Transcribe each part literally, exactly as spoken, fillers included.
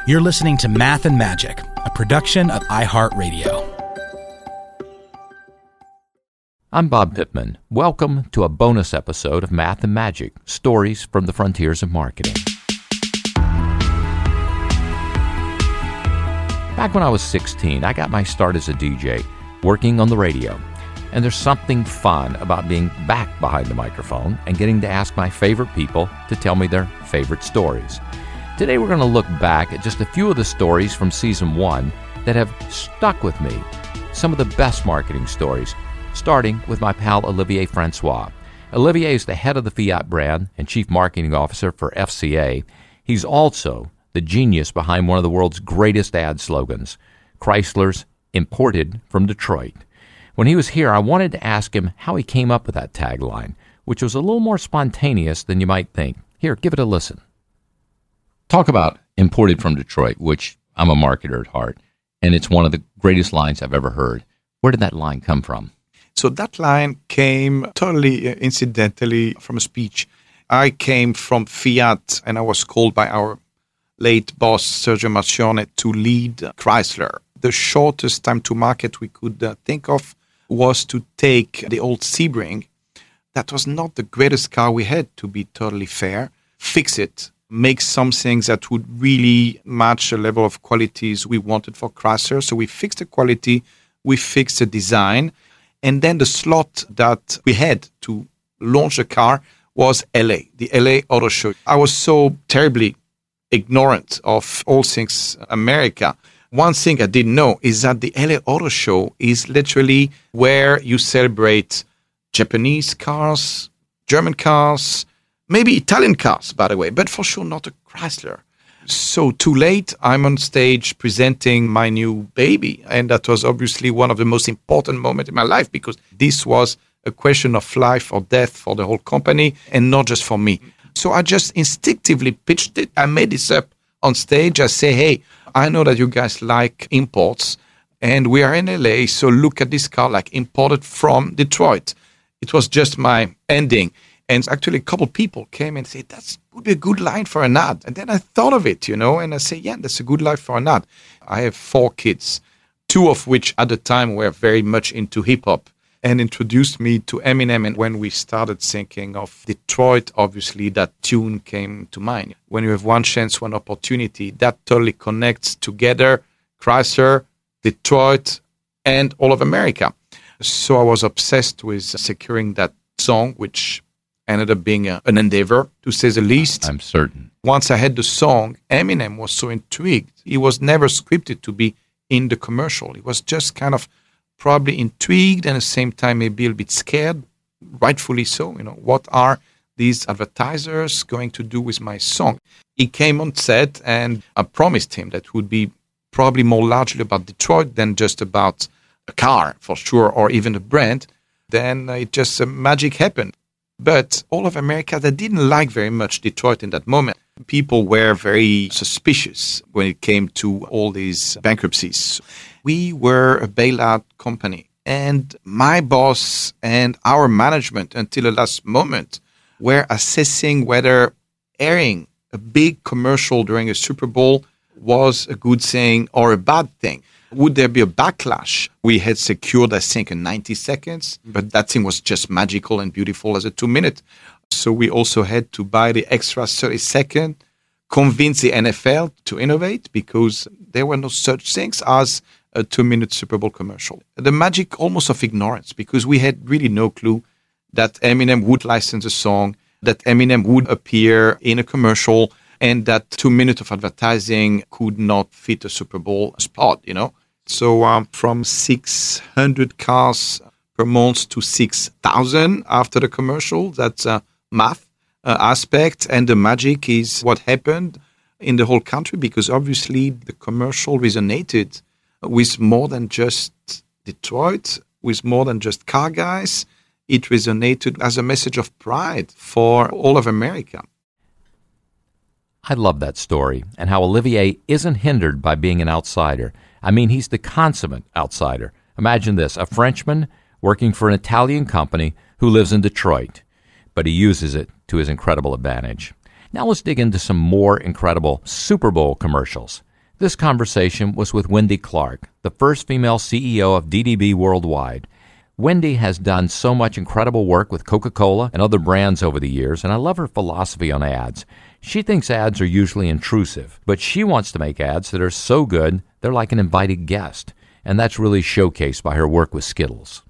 You're listening to Math and Magic, a production of iHeartRadio. I'm Bob Pittman. Welcome to a bonus episode of Math and Magic, Stories from the Frontiers of Marketing. Back when I was sixteen, I got my start as a D J, working on the radio. And there's something fun about being back behind the microphone and getting to ask my favorite people to tell me their favorite stories. Today we're going to look back at just a few of the stories from season one that have stuck with me. Some of the best marketing stories, starting with my pal Olivier Francois. Olivier is the head of the Fiat brand and chief marketing officer for F C A. He's also the genius behind one of the world's greatest ad slogans, Chrysler's Imported from Detroit. When he was here, I wanted to ask him how he came up with that tagline, which was a little more spontaneous than you might think. Here, give it a listen. Talk about Imported from Detroit, which I'm a marketer at heart, and it's one of the greatest lines I've ever heard. Where did that line come from? So that line came totally incidentally from a speech. I came from Fiat, and I was called by our late boss, Sergio Marchionne, to lead Chrysler. The shortest time to market we could uh, think of was to take the old Sebring. That was not the greatest car we had, to be totally fair. Fix it, make something that would really match the level of qualities we wanted for Chrysler. So we fixed the quality, we fixed the design, and then the slot that we had to launch the car was L A, the L A Auto Show. I was so terribly ignorant of all things America. One thing I didn't know is that the L A Auto Show is literally where you celebrate Japanese cars, German cars, maybe Italian cars, by the way, but for sure not a Chrysler. So too late, I'm on stage presenting my new baby. And that was obviously one of the most important moments in my life because this was a question of life or death for the whole company and not just for me. So I just instinctively pitched it. I made this up on stage. I say, hey, I know that you guys like imports, and we are in L A, so look at this car like imported from Detroit. It was just my ending. And actually a couple people came and said, that would be a good line for an ad. And then I thought of it, you know, and I say, yeah, that's a good line for an ad. I have four kids, two of which at the time were very much into hip-hop and introduced me to Eminem. And when we started thinking of Detroit, obviously that tune came to mind. When you have one chance, one opportunity, that totally connects together Chrysler, Detroit, and all of America. So I was obsessed with securing that song, which ended up being a, an endeavor, to say the least. I'm certain. Once I had the song, Eminem was so intrigued. He was never scripted to be in the commercial. He was just kind of probably intrigued and at the same time maybe a little bit scared, rightfully so. You know, what are these advertisers going to do with my song? He came on set and I promised him that it would be probably more largely about Detroit than just about a car, for sure, or even a brand. Then it just, uh, magic happened. But all of America, they didn't like very much Detroit in that moment. People were very suspicious when it came to all these bankruptcies. We were a bailout company, and my boss and our management until the last moment were assessing whether airing a big commercial during a Super Bowl was a good thing or a bad thing. Would there be a backlash? We had secured, I think, in ninety seconds, but that thing was just magical and beautiful as a two-minute. So we also had to buy the extra thirty second, convince the N F L to innovate because there were no such things as a two-minute Super Bowl commercial. The magic almost of ignorance, because we had really no clue that Eminem would license a song, that Eminem would appear in a commercial, and that two minutes of advertising could not fit a Super Bowl spot, you know. So um, from six hundred cars per month to six thousand after the commercial, that's a math uh, aspect. And the magic is what happened in the whole country, because obviously the commercial resonated with more than just Detroit, with more than just car guys. It resonated as a message of pride for all of America. I love that story and how Olivier isn't hindered by being an outsider. I mean, he's the consummate outsider. Imagine this, a Frenchman working for an Italian company who lives in Detroit, but he uses it to his incredible advantage. Now let's dig into some more incredible Super Bowl commercials. This conversation was with Wendy Clark, the first female C E O of D D B Worldwide. Wendy has done so much incredible work with Coca-Cola and other brands over the years, and I love her philosophy on ads. She thinks ads are usually intrusive, but she wants to make ads that are so good they're like an invited guest, and that's really showcased by her work with Skittles.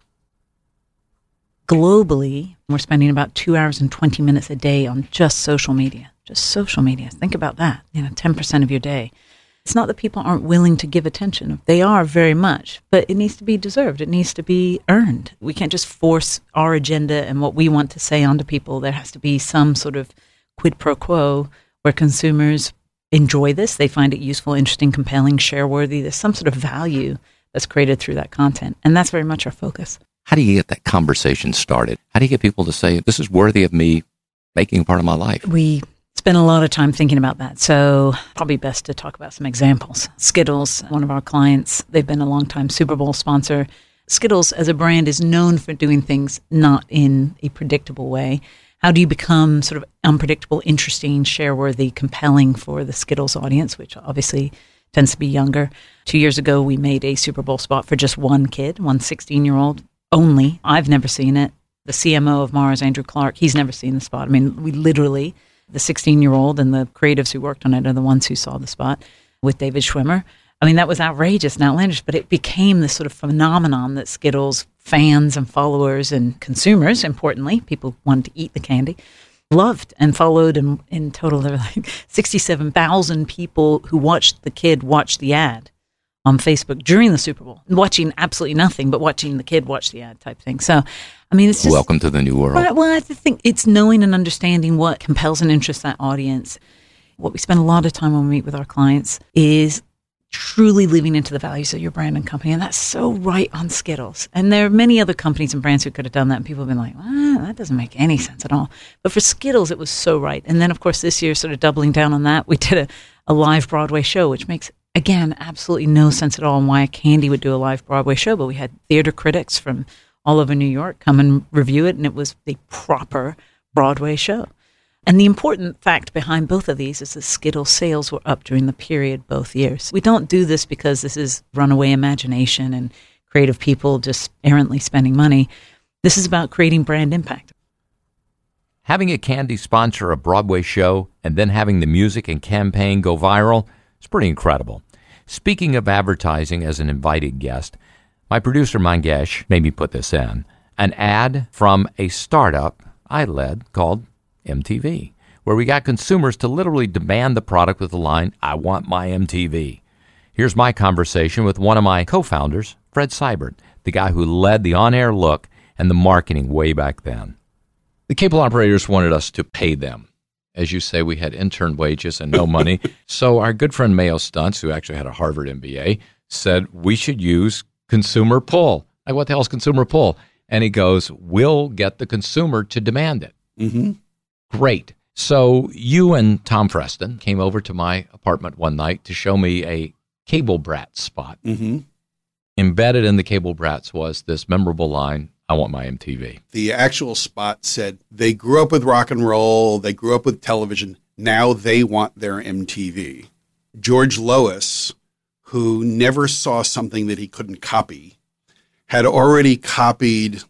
Globally, we're spending about two hours and twenty minutes a day on just social media. Just social media. Think about that. You know, ten percent of your day. It's not that people aren't willing to give attention. They are very much, but it needs to be deserved. It needs to be earned. We can't just force our agenda and what we want to say onto people. There has to be some sort of quid pro quo where consumers enjoy this. They find it useful, interesting, compelling, share-worthy. There's some sort of value that's created through that content, and that's very much our focus. How do you get that conversation started? How do you get people to say, this is worthy of me making part of my life? We spend a lot of time thinking about that. So probably best to talk about some examples. Skittles, one of our clients, they've been a long-time Super Bowl sponsor. Skittles as a brand is known for doing things not in a predictable way. How do you become sort of unpredictable, interesting, share-worthy, compelling for the Skittles audience, which obviously tends to be younger? Two years ago, we made a Super Bowl spot for just one kid, one sixteen-year-old only. I've never seen it. The C M O of Mars, Andrew Clark, he's never seen the spot. I mean, we literally, the sixteen-year-old and the creatives who worked on it are the ones who saw the spot with David Schwimmer. I mean, that was outrageous and outlandish, but it became this sort of phenomenon that Skittles fans and followers and consumers, importantly, people wanted to eat the candy, loved and followed. And in total, there were like sixty-seven thousand people who watched the kid watch the ad on Facebook during the Super Bowl, watching absolutely nothing, but watching the kid watch the ad type thing. So, I mean, it's just... Welcome to the new world. Right, well, I think it's knowing and understanding what compels and interests that audience. What we spend a lot of time when we meet with our clients is truly living into the values of your brand and company, and that's so right on Skittles. And there are many other companies and brands who could have done that, and people have been like, well, that doesn't make any sense at all. But for Skittles, it was so right. And then, of course, this year, sort of doubling down on that, we did a, a live Broadway show, which makes... Again, absolutely no sense at all on why a candy would do a live Broadway show, but we had theater critics from all over New York come and review it, and it was a proper Broadway show. And the important fact behind both of these is that Skittles sales were up during the period both years. We don't do this because this is runaway imagination and creative people just errantly spending money. This is about creating brand impact. Having a candy sponsor a Broadway show and then having the music and campaign go viral, it's pretty incredible. Speaking of advertising as an invited guest, my producer Mangesh made me put this in. An ad from a startup I led called M T V, where we got consumers to literally demand the product with the line, I want my M T V. Here's my conversation with one of my co-founders, Fred Seibert, the guy who led the on-air look and the marketing way back then. The cable operators wanted us to pay them. As you say, we had intern wages and no money. So our good friend Mayo Stunts, who actually had a Harvard M B A, said we should use consumer pull. Like, what the hell is consumer pull? And he goes, we'll get the consumer to demand it. Mm-hmm. Great. So you and Tom Preston came over to my apartment one night to show me a Cable Brats spot. Mm-hmm. Embedded in the Cable Brats was this memorable line, I want my M T V. The actual spot said, they grew up with rock and roll, they grew up with television, now they want their M T V. George Lois, who never saw something that he couldn't copy, had already copied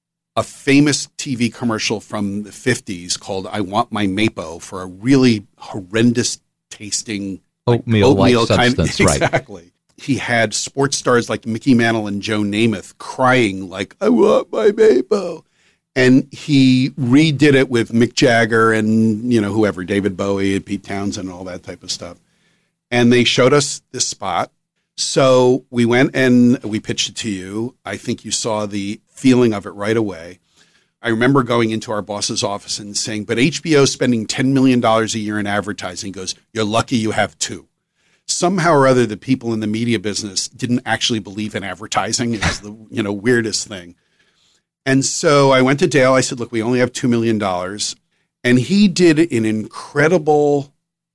a famous T V commercial from the fifties called I Want My Mapo for a really horrendous tasting oatmeal-like oatmeal substance, kind, right. Exactly. He had sports stars like Mickey Mantle and Joe Namath crying like, I want my Mapo. And he redid it with Mick Jagger and, you know, whoever, David Bowie and Pete Townsend and all that type of stuff. And they showed us this spot. So we went and we pitched it to you. I think you saw the feeling of it right away. I remember going into our boss's office and saying, but H B O is spending ten million dollars a year in advertising. He goes, you're lucky you have two. Somehow or other, the people in the media business didn't actually believe in advertising. It was the you know weirdest thing. And so I went to Dale. I said, look, we only have two million dollars. And he did an incredible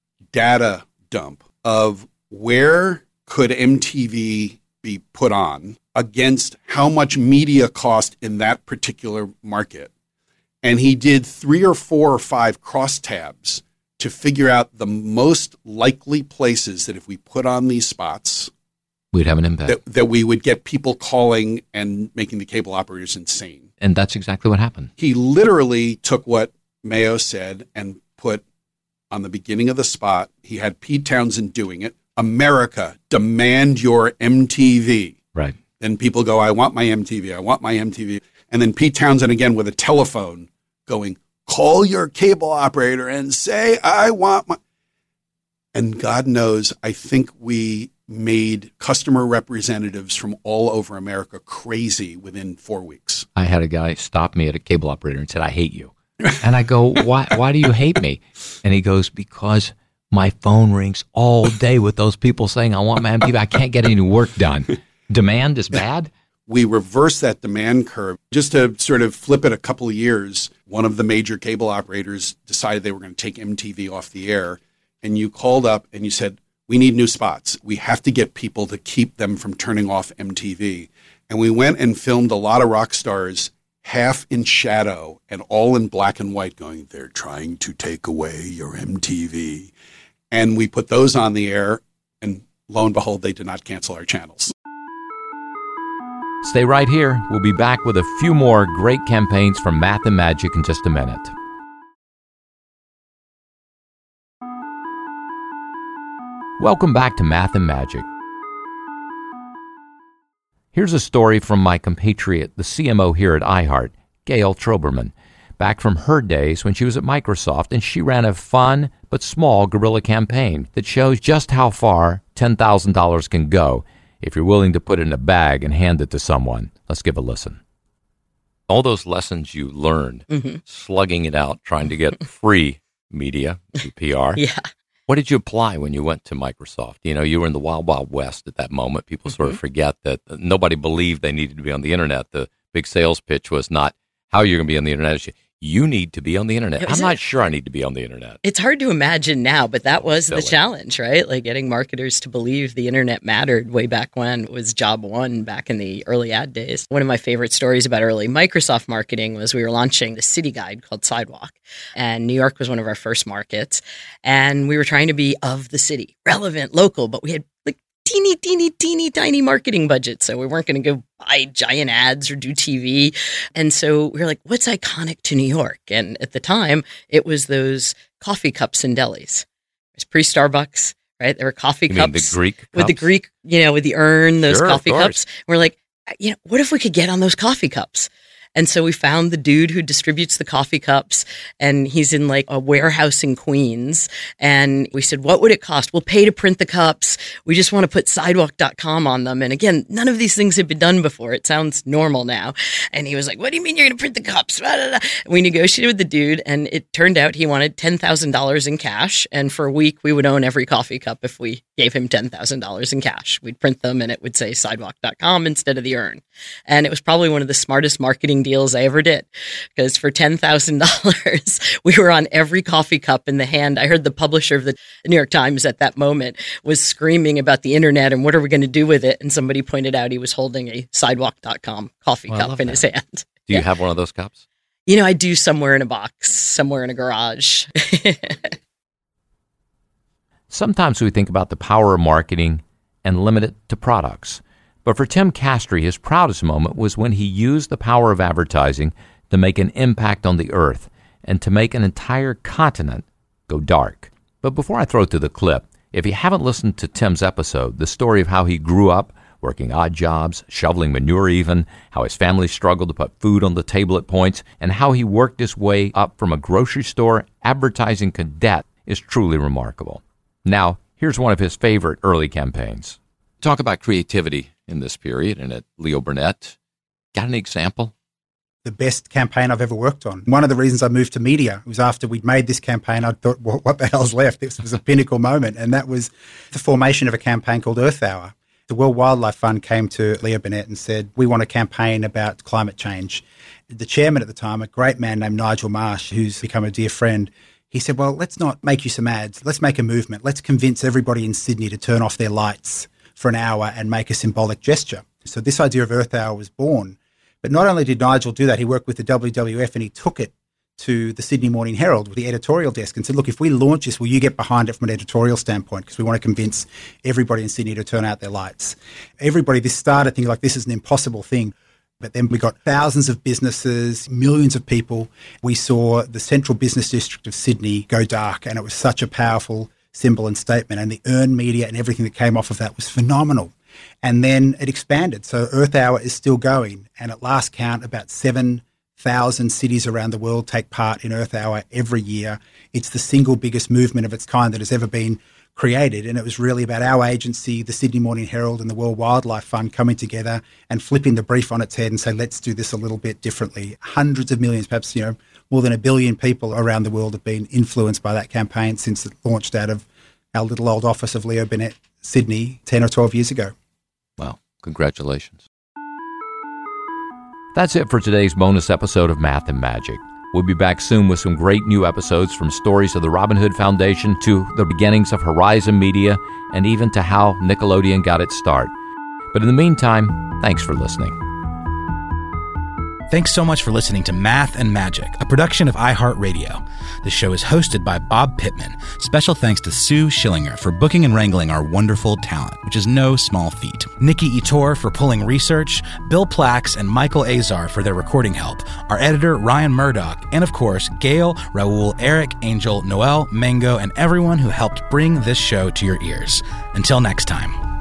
data dump of where could M T V be put on against how much media cost in that particular market. And he did three or four or five crosstabs to figure out the most likely places that if we put on these spots, we'd have an impact. That, that we would get people calling and making the cable operators insane. And that's exactly what happened. He literally took what Mayo said and put on the beginning of the spot, he had Pete Townsend doing it, America, demand your M T V. Right. Then people go, I want my M T V, I want my M T V. And then Pete Townsend again with a telephone going, call your cable operator and say, I want my... And God knows, I think we made customer representatives from all over America crazy within four weeks. I had a guy stop me at a cable operator and said, I hate you. And I go, why, why do you hate me? And he goes, because my phone rings all day with those people saying, I want my M T V. I can't get any work done. Demand is bad? We reversed that demand curve. Just to sort of flip it a couple of years, one of the major cable operators decided they were going to take M T V off the air. And you called up and you said, we need new spots. We have to get people to keep them from turning off M T V. And we went and filmed a lot of rock stars half in shadow and all in black and white going, they're trying to take away your M T V. And we put those on the air, and lo and behold, they did not cancel our channels. Stay right here. We'll be back with a few more great campaigns from Math and Magic in just a minute. Welcome back to Math and Magic. Here's a story from my compatriot, the C M O here at iHeart, Gail Troberman, back from her days when she was at Microsoft, and she ran a fun but small guerrilla campaign that shows just how far ten thousand dollars can go if you're willing to put it in a bag and hand it to someone. Let's give a listen. All those lessons you learned, mm-hmm. slugging it out, trying to get free media, P R. Yeah. What did you apply when you went to Microsoft? You know, you were in the wild, wild west at that moment. People mm-hmm. sort of forget that nobody believed they needed to be on the internet. The big sales pitch was not how you're going to be on the internet. You need to be on the internet. I'm not sure I need to be on the internet. It's hard to imagine now, but that was Silly. the challenge, right? Like getting marketers to believe the internet mattered way back when. It was job one back in the early ad days. One of my favorite stories about early Microsoft marketing was we were launching the city guide called Sidewalk, and New York was one of our first markets, and we were trying to be of the city, relevant, local, but we had like teeny, teeny, teeny, tiny marketing budget. So we weren't going to go buy giant ads or do T V. And so we were like, what's iconic to New York? And at the time, it was those coffee cups in delis. It was pre-Starbucks, right? There were coffee you cups. Mean the Greek cups? With the Greek, you know, with the urn, those sure, coffee cups. We're like, you know, what if we could get on those coffee cups? And so we found the dude who distributes the coffee cups, and he's in like a warehouse in Queens. And we said, what would it cost? We'll pay to print the cups. We just want to put sidewalk dot com on them. And again, none of these things have been done before. It sounds normal now. And he was like, what do you mean you're going to print the cups? We negotiated with the dude, and it turned out he wanted ten thousand dollars in cash. And for a week, we would own every coffee cup if we gave him ten thousand dollars in cash. We'd print them, and it would say sidewalk dot com instead of the urn. And it was probably one of the smartest marketing deals I ever did, because for ten thousand dollars, we were on every coffee cup in the hand. I heard the publisher of the New York Times at that moment was screaming about the internet and what are we going to do with it? And somebody pointed out he was holding a sidewalk dot com coffee well, cup in that. his hand. Do you yeah. have one of those cups? You know, I do somewhere in a box, somewhere in a garage. Sometimes we think about the power of marketing and limit it to products. But for Tim Castry, his proudest moment was when he used the power of advertising to make an impact on the earth and to make an entire continent go dark. But before I throw to the clip, if you haven't listened to Tim's episode, the story of how he grew up working odd jobs, shoveling manure even, how his family struggled to put food on the table at points, and how he worked his way up from a grocery store advertising cadet is truly remarkable. Now, here's one of his favorite early campaigns. Talk about creativity in this period and at Leo Burnett. Got an example? The best campaign I've ever worked on. One of the reasons I moved to media was after we'd made this campaign, I thought, well, what the hell's left? This was a pinnacle moment, and that was the formation of a campaign called Earth Hour. The World Wildlife Fund came to Leo Burnett and said, we want a campaign about climate change. The chairman at the time, a great man named Nigel Marsh, who's become a dear friend, he said, well, let's not make you some ads. Let's make a movement. Let's convince everybody in Sydney to turn off their lights for an hour and make a symbolic gesture. So this idea of Earth Hour was born. But not only did Nigel do that, he worked with the W W F and he took it to the Sydney Morning Herald with the editorial desk and said, look, if we launch this, will you get behind it from an editorial standpoint? Because we want to convince everybody in Sydney to turn out their lights. Everybody, this started thinking like this is an impossible thing. But then we got thousands of businesses, millions of people. We saw the central business district of Sydney go dark, and it was such a powerful symbol and statement. And the earned media and everything that came off of that was phenomenal. And then it expanded. So Earth Hour is still going. And at last count, about seven thousand cities around the world take part in Earth Hour every year. It's the single biggest movement of its kind that has ever been created. And it was really about our agency, the Sydney Morning Herald and the World Wildlife Fund coming together and flipping the brief on its head and say, let's do this a little bit differently. Hundreds of millions, perhaps, you know, more than a billion people around the world have been influenced by that campaign since it launched out of our little old office of Leo Burnett, Sydney, ten or twelve years ago. Well, congratulations. That's it for today's bonus episode of Math and Magic. We'll be back soon with some great new episodes, from stories of the Robin Hood Foundation to the beginnings of Horizon Media and even to how Nickelodeon got its start. But in the meantime, thanks for listening. Thanks so much for listening to Math and Magic, a production of iHeartRadio. The show is hosted by Bob Pittman. Special thanks to Sue Schillinger for booking and wrangling our wonderful talent, which is no small feat. Nikki Ettore for pulling research, Bill Plax and Michael Azar for their recording help, our editor Ryan Murdoch, and of course, Gail, Raul, Eric, Angel, Noel, Mango, and everyone who helped bring this show to your ears. Until next time.